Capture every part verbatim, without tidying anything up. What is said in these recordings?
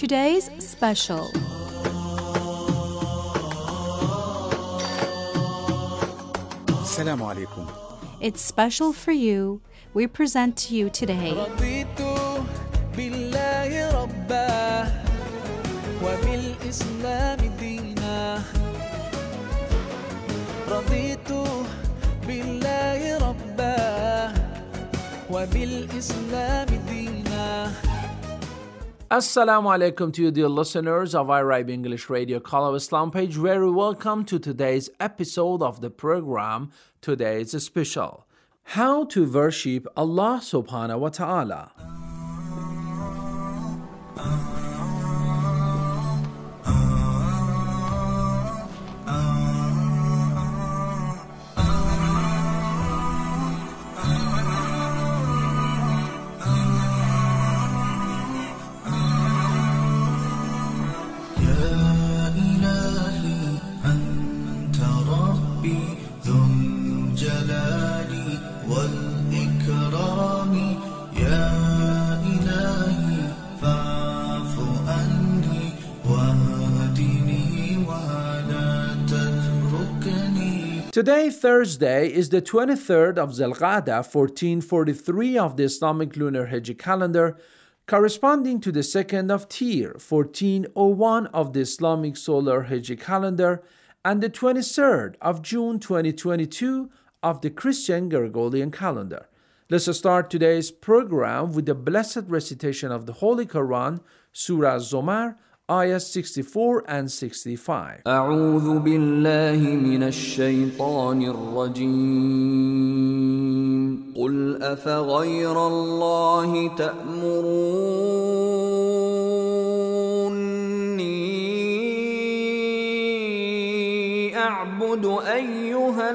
today's special. Assalamu alaikum. It's special for you. We present to you today رضيت بالله ربا وبالإسلام دينا رضيت بالله ربا وبالإسلام دينا. Assalamu alaikum to you, dear listeners of iRibe English Radio Call of Islam page. Very welcome to today's episode of the program. Today's special. How to worship Allah subhanahu wa ta'ala. Today, Thursday, is the twenty-third of Zulqa'dah, fourteen forty-three of the Islamic lunar Hijri calendar, corresponding to the second of Tir, fourteen oh one of the Islamic solar Hijri calendar, and the twenty-third of June twenty twenty-two of the Christian Gregorian calendar. Let's start today's program with the blessed recitation of the Holy Quran, Surah Zumar, ayahs sixty-four and sixty-five. أعوذ بالله من الشيطان الرجيم قل أفغير الله تأمروني أعبد أيها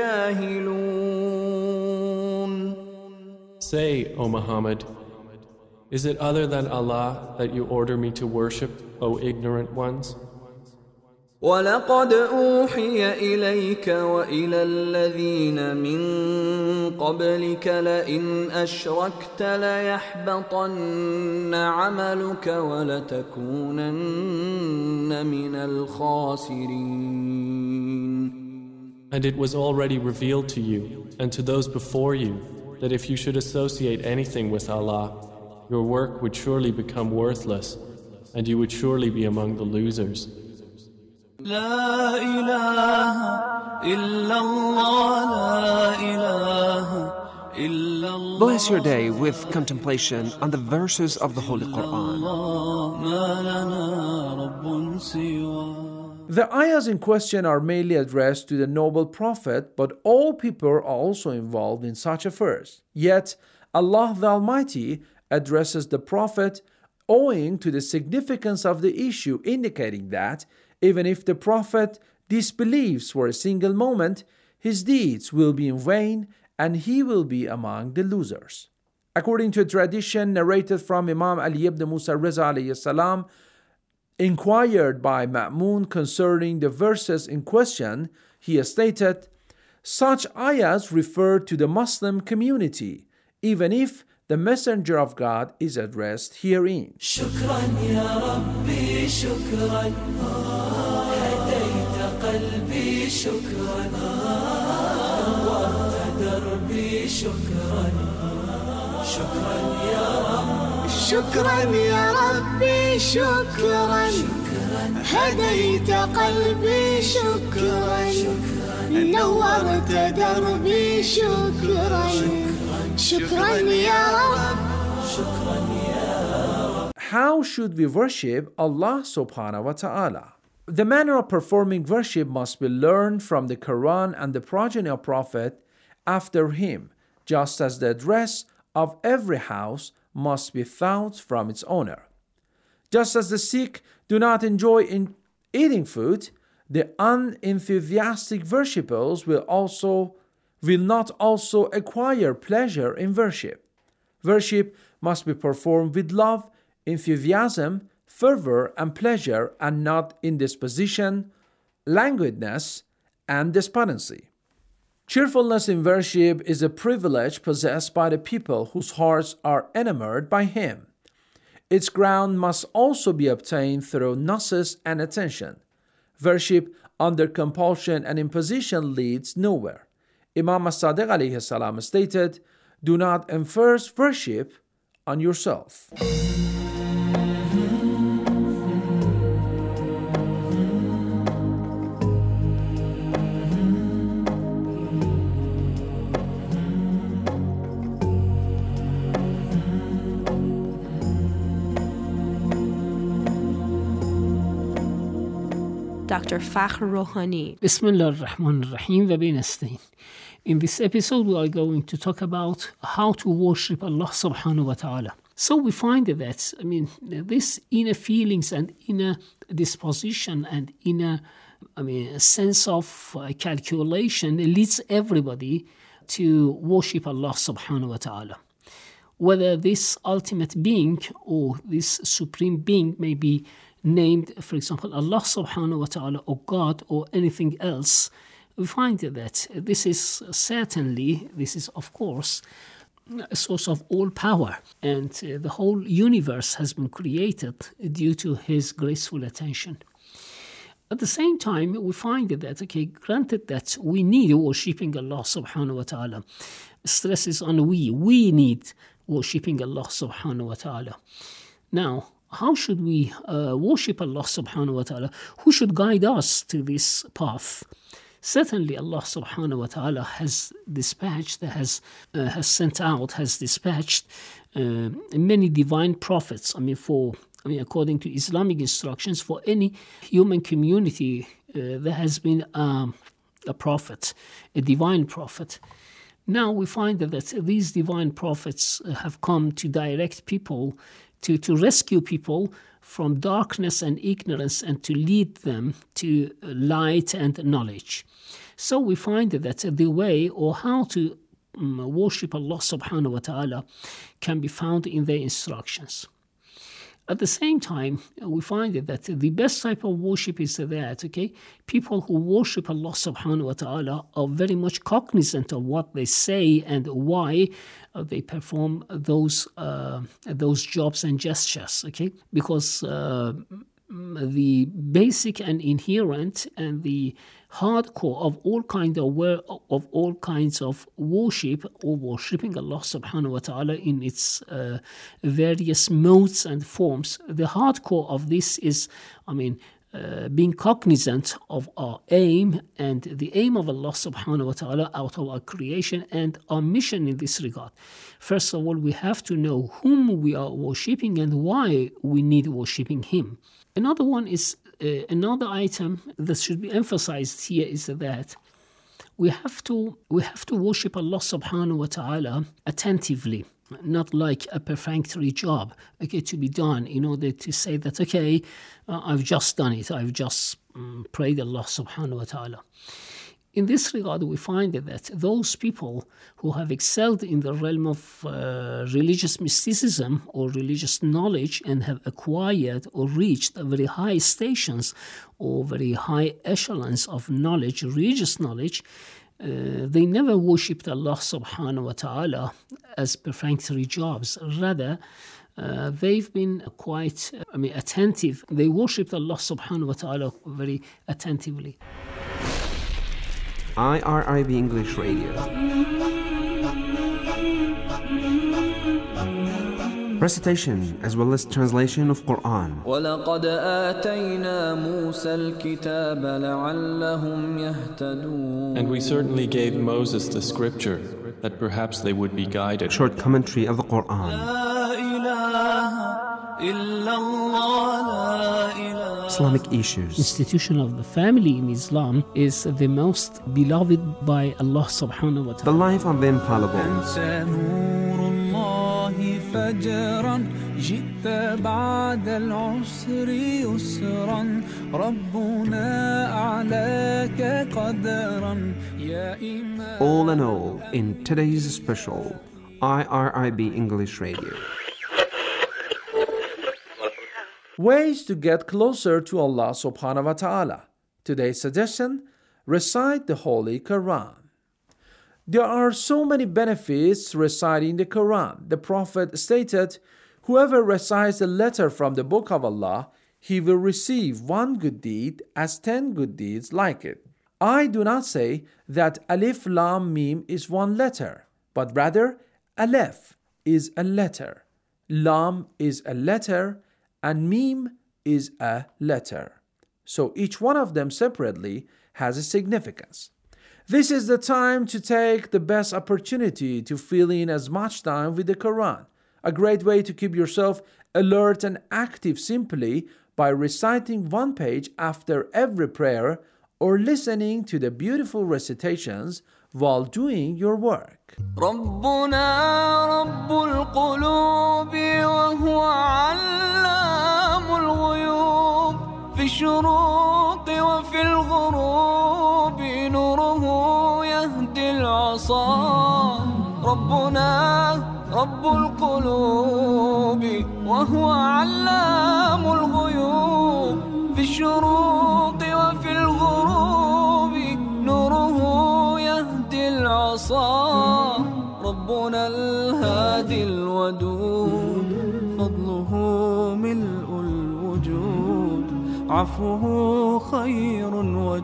الجاهلون. Say, O Muhammad, is it other than Allah that you order me to worship, O ignorant ones? وَلَقَدْ أُوحِيَ إِلَيْكَ وَإِلَى الَّذِينَ مِن قَبْلِكَ لَئِنْ أَشْرَكْتَ لَيَحْبَطَنَّ عَمَلُكَ وَلَتَكُونَنَّ مِنَ الْخَاسِرِينَ. And it was already revealed to you and to those before you that if you should associate anything with Allah, your work would surely become worthless, and you would surely be among the losers. لا إله إلا الله لا إله إلا الله. Bless your day with contemplation on the verses of the Holy Quran. ما لنا رب سواه. The ayahs in question are mainly addressed to the noble prophet, but all people are also involved in such affairs. Yet, Allah the Almighty addresses the prophet owing to the significance of the issue, indicating that even if the prophet disbelieves for a single moment, his deeds will be in vain and he will be among the losers. According to a tradition narrated from Imam Ali ibn Musa Reza alayhi salam, inquired by Ma'mun concerning the verses in question, he stated, such ayahs refer to the Muslim community, even if the Messenger of God is addressed herein. شكرا يا ربي شكرا هديت قلبي شكرا نورت دربي شكرا شكرا يا رب شكرا يا ربي شكرا هديت قلبي شكرا نورت دربي شكرا شكرا يا رب شكرا يا رب. How should we worship Allah subhanahu wa ta'ala? The manner of performing worship must be learned from the Quran and the progeny of Prophet after him, just as the address of every house must be thought from its owner. Just as the sick do not enjoy in eating food, the unenthusiastic worshippers will also will not also acquire pleasure in worship. Worship must be performed with love, enthusiasm, fervor, and pleasure, and not indisposition, languidness, and despondency. Cheerfulness in worship is a privilege possessed by the people whose hearts are enamored by Him. Its ground must also be obtained through gnosis and attention. Worship under compulsion and imposition leads nowhere. Imam as-Sadiq alayhi salam stated, "Do not enforce worship on yourself." Doctor Fakhr Rouhani. Bismillah ar-Rahman ar-Rahim wa bin nasta'in. In this episode, we are going to talk about how to worship Allah subhanahu wa ta'ala. So we find that, I mean, this inner feelings and inner disposition and inner, I mean, sense of uh, calculation leads everybody to worship Allah subhanahu wa ta'ala. Whether this ultimate being or this supreme being may be named, for example, Allah subhanahu wa ta'ala or God or anything else, we find that this is certainly, this is of course, a source of all power. And uh, the whole universe has been created due to His graceful attention. At the same time, we find that, okay, granted that we need worshipping Allah subhanahu wa ta'ala, stress is on we, we need worshipping Allah subhanahu wa ta'ala. Now, how should we uh, worship Allah subhanahu wa ta'ala? Who should guide us to this path? Certainly Allah subhanahu wa ta'ala has dispatched, has, uh, has sent out, has dispatched uh, many divine prophets. I mean, for, I mean, according to Islamic instructions, for any human community, uh, there has been um, a prophet, a divine prophet. Now we find that these divine prophets have come to direct people To, to rescue people from darkness and ignorance and to lead them to light and knowledge. So we find that the way or how to um, worship Allah subhanahu wa ta'ala can be found in their instructions. At the same time, we find that the best type of worship is that, okay, people who worship Allah subhanahu wa ta'ala are very much cognizant of what they say and why uh, they perform those uh, those jobs and gestures, okay? Because uh, the basic and inherent and the hardcore of all kind of of all kinds of worship or worshipping Allah subhanahu wa ta'ala in its uh, various modes and forms. The hardcore of this is, I mean, uh, being cognizant of our aim and the aim of Allah subhanahu wa ta'ala out of our creation and our mission in this regard. First of all, we have to know whom we are worshipping and why we need worshipping Him. Another one is Uh, another item that should be emphasized here is that we have to we have to worship Allah subhanahu wa ta'ala attentively, not like a perfunctory job, okay, to be done in order to say that, okay, uh, I've just done it, I've just um, prayed Allah subhanahu wa ta'ala. In this regard, we find that those people who have excelled in the realm of uh, religious mysticism or religious knowledge and have acquired or reached very high stations or very high echelons of knowledge, religious knowledge, uh, they never worshipped Allah subhanahu wa ta'ala as perfunctory jobs. Rather, Uh, they've been quite, I mean, attentive. They worshipped Allah subhanahu wa ta'ala very attentively. I R I B English Radio. Recitation as well as translation of Quran. وَلَقَدْ آتَيْنَا مُوسَى الْكِتَابَ لَعَلَّهُمْ يَهْتَدُونَ. And we certainly gave Moses the scripture that perhaps they would be guided. Short commentary of the Quran. Islamic issues. Institution of the family in Islam is the most beloved by Allah subhanahu wa ta'ala. The life of the infallible. فجرا جئت بعد العسر يسرا ربنا أعلاك قدرا يا إمام. All in all, in today's special I R I B English Radio. Ways to get closer to Allah subhanahu wa ta'ala. Today's suggestion, recite the Holy Quran. There are so many benefits reciting the Quran. The Prophet stated, Whoever recites a letter from the book of Allah, he will receive one good deed as ten good deeds like it. I do not say that Alif Lam Mim is one letter, but rather Aleph is a letter, Lam is a letter, and Mim is a letter. So each one of them separately has a significance. This is the time to take the best opportunity to fill in as much time with the Quran. A great way to keep yourself alert and active simply by reciting one page after every prayer or listening to the beautiful recitations while doing your work. ربنا رب القلوب وهو علام الغيوب في الشروق وفي الغروب نوره يهدي العصا ربنا رب القلوب وهو علام الغيوب في الشروق وفي الغروب نوره يهدي العصا ربنا الهادي الودود فضله ملء الوجود عفوه خير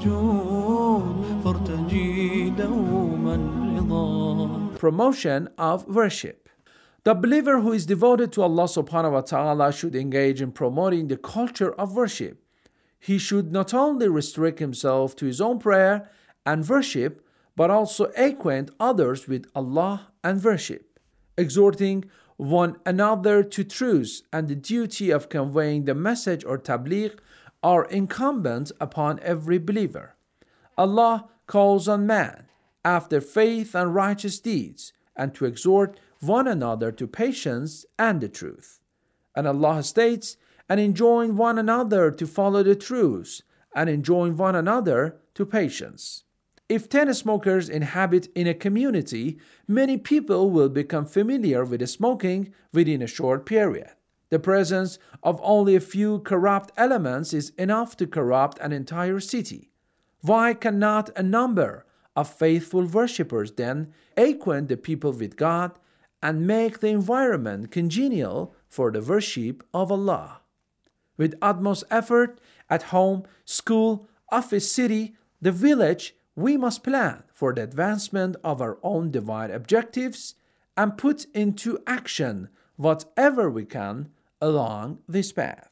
وجود فارتجي دوما رضا. Promotion of worship. The believer who is devoted to Allah subhanahu wa ta'ala should engage in promoting the culture of worship. He should not only restrict himself to his own prayer and worship, but also acquaint others with Allah and worship, exhorting one another to truth and the duty of conveying the message or tabligh are incumbent upon every believer. Allah calls on man after faith and righteous deeds, and to exhort one another to patience and the truth. And Allah states, and enjoin one another to follow the truth, and enjoin one another to patience. If ten smokers inhabit in a community, many people will become familiar with smoking within a short period. The presence of only a few corrupt elements is enough to corrupt an entire city. Why cannot a number of faithful worshippers then acquaint the people with God and make the environment congenial for the worship of Allah? With utmost effort at home, school, office, city, the village, we must plan for the advancement of our own divine objectives and put into action whatever we can along this path.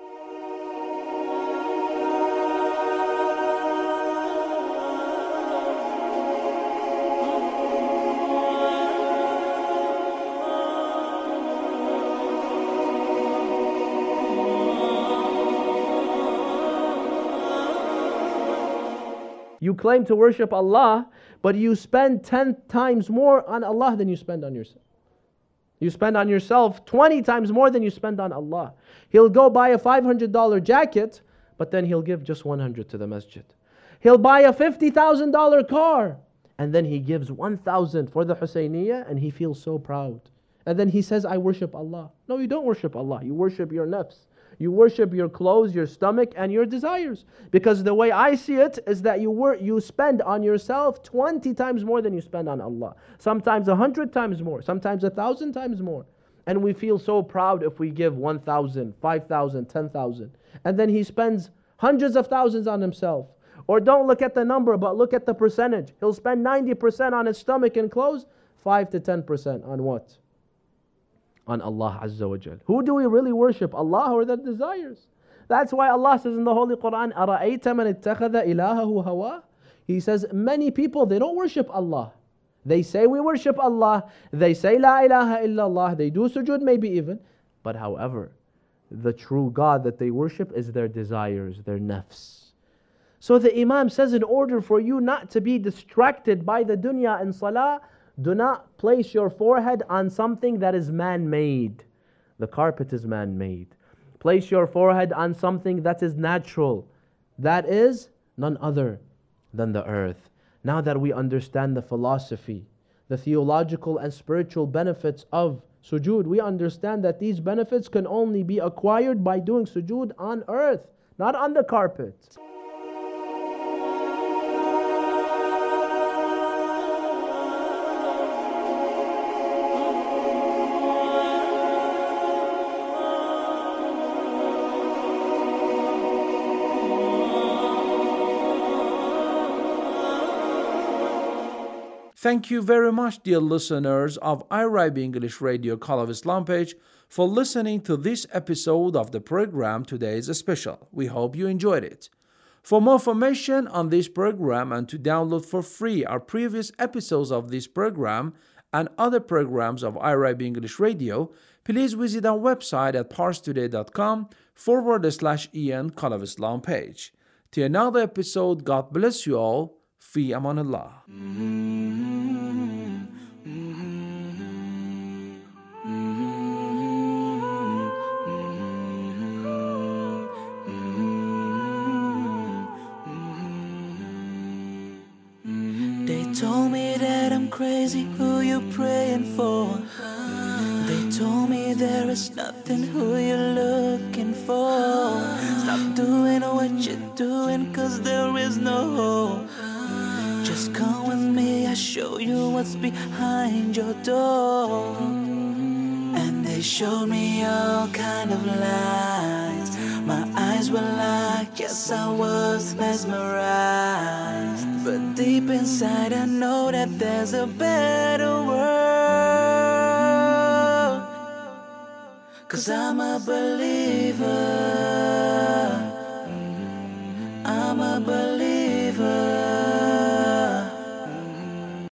You claim to worship Allah, but you spend ten times more on Allah than you spend on yourself. You spend on yourself twenty times more than you spend on Allah. He'll go buy a five hundred dollars jacket, but then he'll give just one hundred to the masjid. He'll buy a fifty thousand dollars car, and then he gives one thousand for the Husayniyah, and he feels so proud. And then he says, I worship Allah. No, you don't worship Allah. You worship your nafs. You worship your clothes, your stomach, and your desires. Because the way I see it is that you wor- you spend on yourself twenty times more than you spend on Allah. Sometimes a hundred times more. Sometimes a thousand times more. And we feel so proud if we give one thousand, five thousand, ten thousand. And then he spends hundreds of thousands on himself. Or don't look at the number, but look at the percentage. He'll spend ninety percent on his stomach and clothes, five to ten percent on what? On Allah Azza wa Jal. Who do we really worship? Allah or the desires? That's why Allah says in the Holy Quran, أَرَأَيْتَ مَنِ اتَّخَذَ إِلَهَهُ هَوَاهُ. He says, many people, they don't worship Allah. They say we worship Allah. They say La ilaha illallah. They do sujood maybe even. But however, the true God that they worship is their desires, their nafs. So the Imam says, in order for you not to be distracted by the dunya and salah, do not place your forehead on something that is man-made. The carpet is man-made. Place your forehead on something that is natural. That is none other than the earth. Now that we understand the philosophy, the theological and spiritual benefits of sujood, we understand that these benefits can only be acquired by doing sujood on earth, not on the carpet. Thank you very much, dear listeners of I R I B English Radio Call of Islam page, for listening to this episode of the program Today's Special. We hope you enjoyed it. For more information on this program and to download for free our previous episodes of this program and other programs of I R I B English Radio, please visit our website at parstoday.com forward slash en Call of Islam page. Till another episode, God bless you all. Fi amanullah. Told me that I'm crazy, who you praying for? They told me there is nothing, who you looking for? Stop doing what you're doing, cause there is no hope. Just come with me, I'll show you what's behind your door. And they showed me all kind of lies. My eyes were locked, yes I was mesmerized. But deep inside I know that there's a better world. Cause I'm a believer.